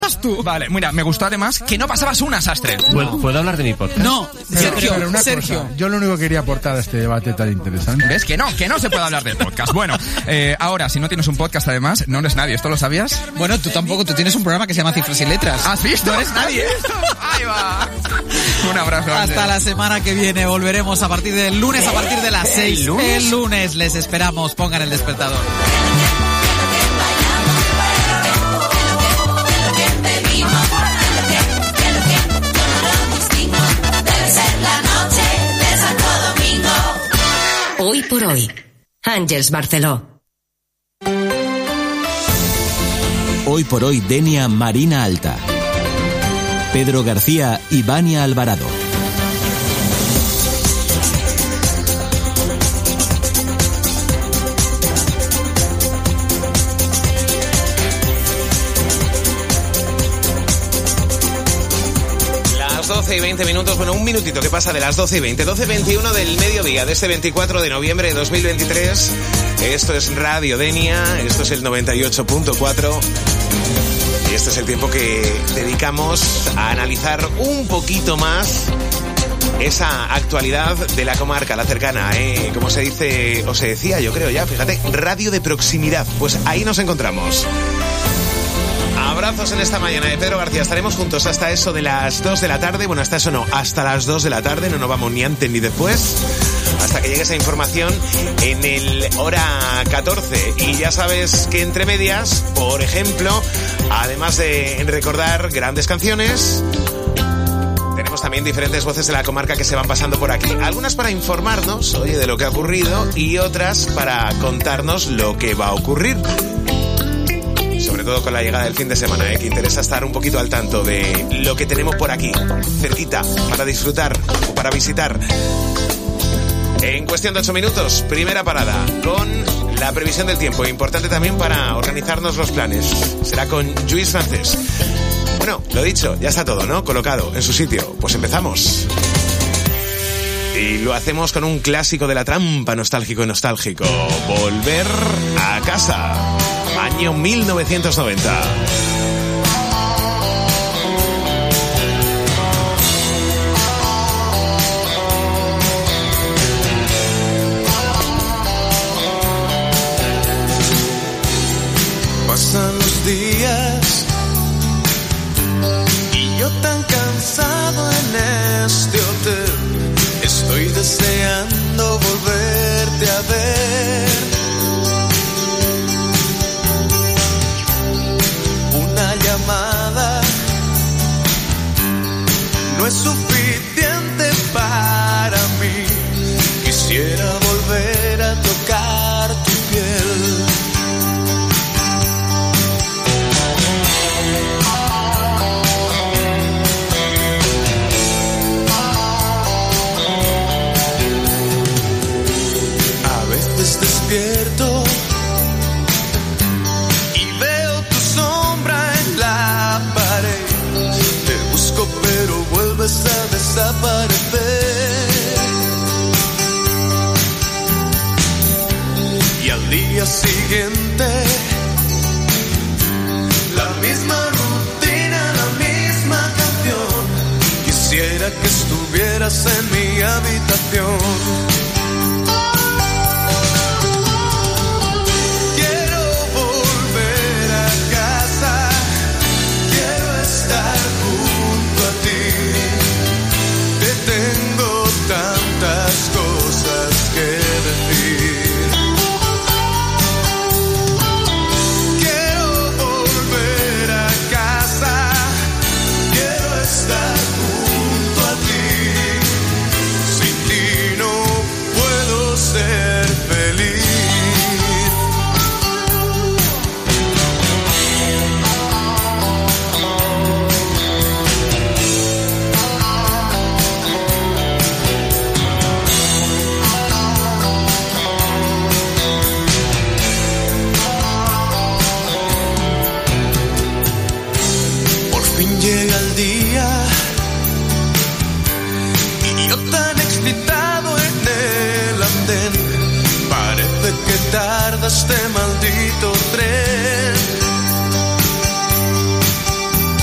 tú. Vale, mira, me gustó además que no pasabas una, Sastre. ¿Puedo hablar de mi podcast? No, Sergio. Yo lo único que quería aportar a este debate tan interesante. ¿Ves? Que no se puede hablar del podcast. Bueno, ahora, si no tienes un podcast además, no eres nadie. ¿Esto lo sabías? Bueno, tú tampoco, tú tienes un programa que se llama Cifras y Letras. ¿Has visto? No eres nadie. Ahí va. Un abrazo. Hasta la semana que viene. Volveremos a partir del lunes, a partir de las 6. El lunes les esperamos. Pongan el despertador. Hoy por hoy, Àngels Barceló. Hoy por hoy, Denia Marina Alta. Pedro García y Vania Alvarado. Las 12 y 20 minutos, bueno, un minutito que pasa de las 12 y 20, 12:21 del mediodía de este 24 de noviembre de 2023. Esto es Radio Denia, esto es el 98.4 y este es el tiempo que dedicamos a analizar un poquito más esa actualidad de la comarca, la cercana, como se dice, o se decía, yo creo ya, fíjate, radio de proximidad, pues ahí nos encontramos. Abrazos en esta mañana de Pedro García. Estaremos juntos hasta eso de las 2 de la tarde. Bueno, hasta eso no, hasta las 2 de la tarde. No nos vamos ni antes ni después. Hasta que llegue esa información en el hora 14. Y ya sabes que entre medias, por ejemplo, además de recordar grandes canciones, tenemos también diferentes voces de la comarca que se van pasando por aquí. Algunas para informarnos, oye, de lo que ha ocurrido, y otras para contarnos lo que va a ocurrir. Sobre todo con la llegada del fin de semana, que interesa estar un poquito al tanto de lo que tenemos por aquí, cerquita, para disfrutar o para visitar. En cuestión de 8 minutos, primera parada, con la previsión del tiempo, importante también para organizarnos los planes. Será con Lluís Francés. Bueno, lo dicho, ya está todo, ¿no? Colocado en su sitio. Pues empezamos. Y lo hacemos con un clásico de la trampa, nostálgico. Volver a casa. Año 1990. Pasan los días y yo tan cansado en este hotel. Estoy deseando volverte a ver. Una llamada no es suficiente para mí. Quisiera volver a tocar tu piel. A veces despierto y veo tu sombra en la pared. Te busco pero vuelves a desaparecer. Y al día siguiente la misma rutina, la misma canción. Quisiera que estuvieras en mi habitación. Tantas cosas que decir. Quiero volver a casa. Quiero estar junto a ti. Sin ti no puedo ser feliz. Llega el día y yo tan excitado en el andén. Parece que tarda este maldito